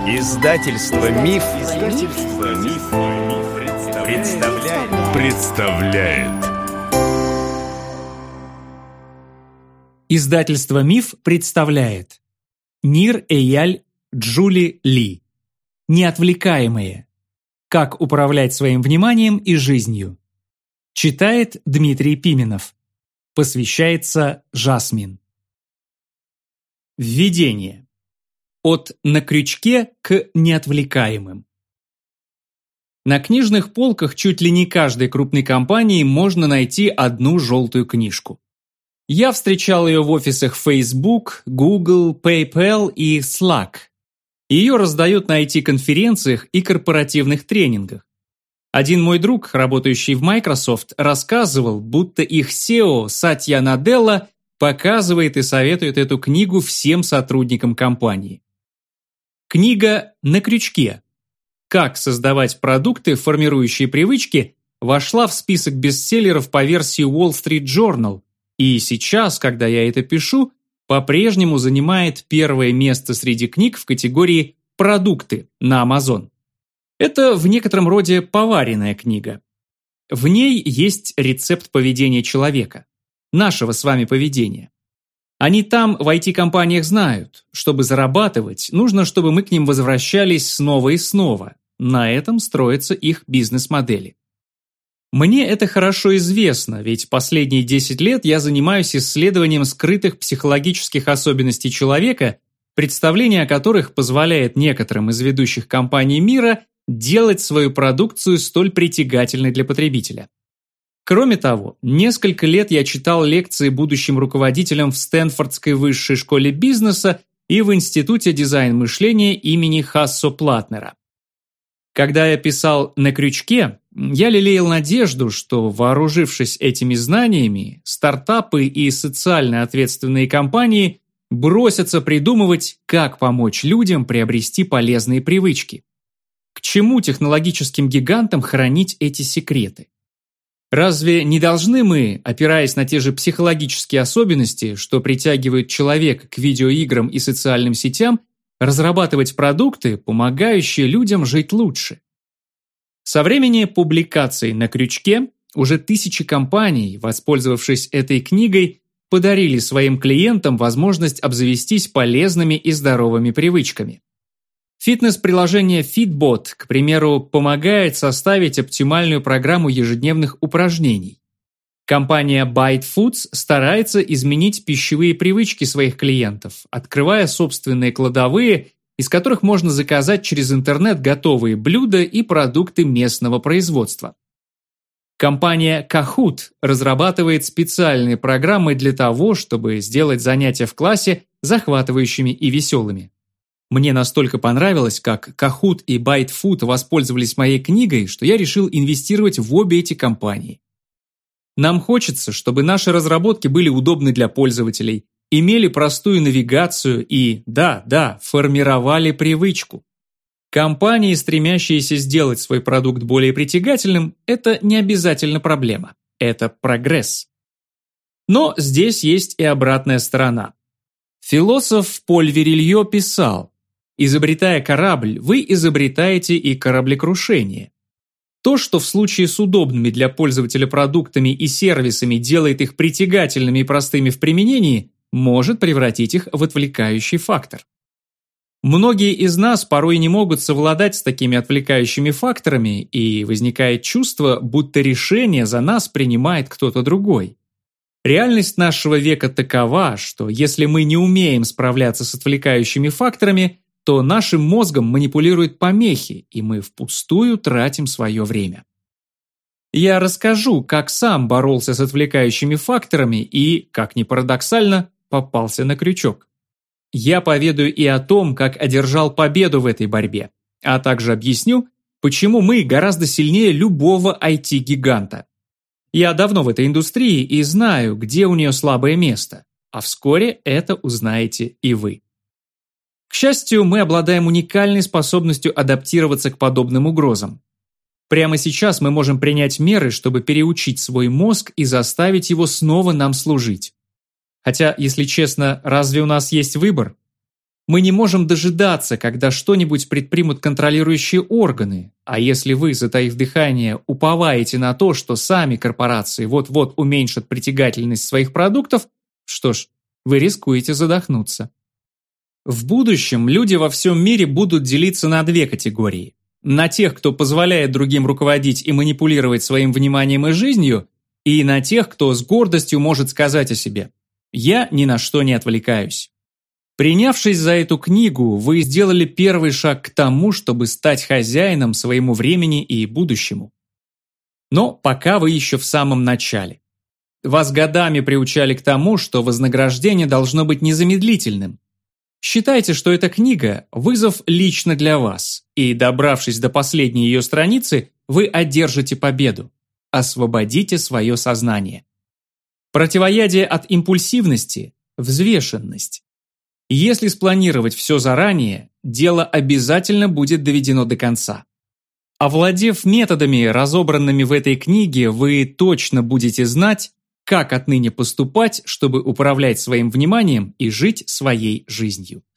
Издательство Миф, представляет. Издательство Миф представляет Нир Эяль Джули Ли. Неотвлекаемые. Как управлять своим вниманием и жизнью. Читает Дмитрий Пименов. Посвящается Жасмин. Введение. От «на крючке» к неотвлекаемым. На книжных полках чуть ли не каждой крупной компании можно найти одну желтую книжку. Я встречал ее в офисах Facebook, Google, PayPal и Slack. Ее раздают на IT-конференциях и корпоративных тренингах. Один мой друг, работающий в Microsoft, рассказывал, будто их SEO Сатья Наделла показывает и советует эту книгу всем сотрудникам компании. Книга «На крючке. Как создавать продукты, формирующие привычки» вошла в список бестселлеров по версии Wall Street Journal, и сейчас, когда я это пишу, по-прежнему занимает первое место среди книг в категории «Продукты» на Amazon. Это в некотором роде поваренная книга. В ней есть рецепт поведения человека, нашего с вами поведения. Они там в IT-компаниях знают, чтобы зарабатывать, нужно, чтобы мы к ним возвращались снова и снова. На этом строятся их бизнес-модели. Мне это хорошо известно, ведь последние 10 лет я занимаюсь исследованием скрытых психологических особенностей человека, представление о которых позволяет некоторым из ведущих компаний мира делать свою продукцию столь притягательной для потребителя. Кроме того, несколько лет я читал лекции будущим руководителям в Стэнфордской высшей школе бизнеса и в Институте дизайн-мышления имени Хассо Платнера. Когда я писал «На крючке», я лелеял надежду, что, вооружившись этими знаниями, стартапы и социально ответственные компании бросятся придумывать, как помочь людям приобрести полезные привычки. К чему технологическим гигантам хранить эти секреты? Разве не должны мы, опираясь на те же психологические особенности, что притягивают человека к видеоиграм и социальным сетям, разрабатывать продукты, помогающие людям жить лучше? Со времени публикаций «На крючке» уже тысячи компаний, воспользовавшись этой книгой, подарили своим клиентам возможность обзавестись полезными и здоровыми привычками. Фитнес-приложение Fitbot, к примеру, помогает составить оптимальную программу ежедневных упражнений. Компания Byte Foods старается изменить пищевые привычки своих клиентов, открывая собственные кладовые, из которых можно заказать через интернет готовые блюда и продукты местного производства. Компания Kahoot разрабатывает специальные программы для того, чтобы сделать занятия в классе захватывающими и веселыми. Мне настолько понравилось, как Kahoot и Byte Food воспользовались моей книгой, что я решил инвестировать в обе эти компании. Нам хочется, чтобы наши разработки были удобны для пользователей, имели простую навигацию и, да, формировали привычку. Компании, стремящиеся сделать свой продукт более притягательным, это не обязательно проблема, это прогресс. Но здесь есть и обратная сторона. Философ Поль Верильё писал: «Изобретая корабль, вы изобретаете и кораблекрушение». То, что в случае с удобными для пользователя продуктами и сервисами делает их притягательными и простыми в применении, может превратить их в отвлекающий фактор. Многие из нас порой не могут совладать с такими отвлекающими факторами, и возникает чувство, будто решение за нас принимает кто-то другой. Реальность нашего века такова, что если мы не умеем справляться с отвлекающими факторами, то нашим мозгом манипулируют помехи, и мы впустую тратим свое время. Я расскажу, как сам боролся с отвлекающими факторами и, как ни парадоксально, попался на крючок. Я поведаю и о том, как одержал победу в этой борьбе, а также объясню, почему мы гораздо сильнее любого IT-гиганта. Я давно в этой индустрии и знаю, где у нее слабое место, а вскоре это узнаете и вы. К счастью, мы обладаем уникальной способностью адаптироваться к подобным угрозам. Прямо сейчас мы можем принять меры, чтобы переучить свой мозг и заставить его снова нам служить. Хотя, если честно, разве у нас есть выбор? Мы не можем дожидаться, когда что-нибудь предпримут контролирующие органы, а если вы, затаив дыхание, уповаете на то, что сами корпорации вот-вот уменьшат притягательность своих продуктов, что ж, вы рискуете задохнуться. В будущем люди во всем мире будут делиться на две категории. На тех, кто позволяет другим руководить и манипулировать своим вниманием и жизнью, и на тех, кто с гордостью может сказать о себе: «Я ни на что не отвлекаюсь». Принявшись за эту книгу, вы сделали первый шаг к тому, чтобы стать хозяином своему времени и будущему. Но пока вы еще в самом начале. Вас годами приучали к тому, что вознаграждение должно быть незамедлительным. Считайте, что эта книга – вызов лично для вас, и, добравшись до последней ее страницы, вы одержите победу. Освободите свое сознание. Противоядие от импульсивности – взвешенность. Если спланировать все заранее, дело обязательно будет доведено до конца. Овладев методами, разобранными в этой книге, вы точно будете знать, как отныне поступать, чтобы управлять своим вниманием и жить своей жизнью.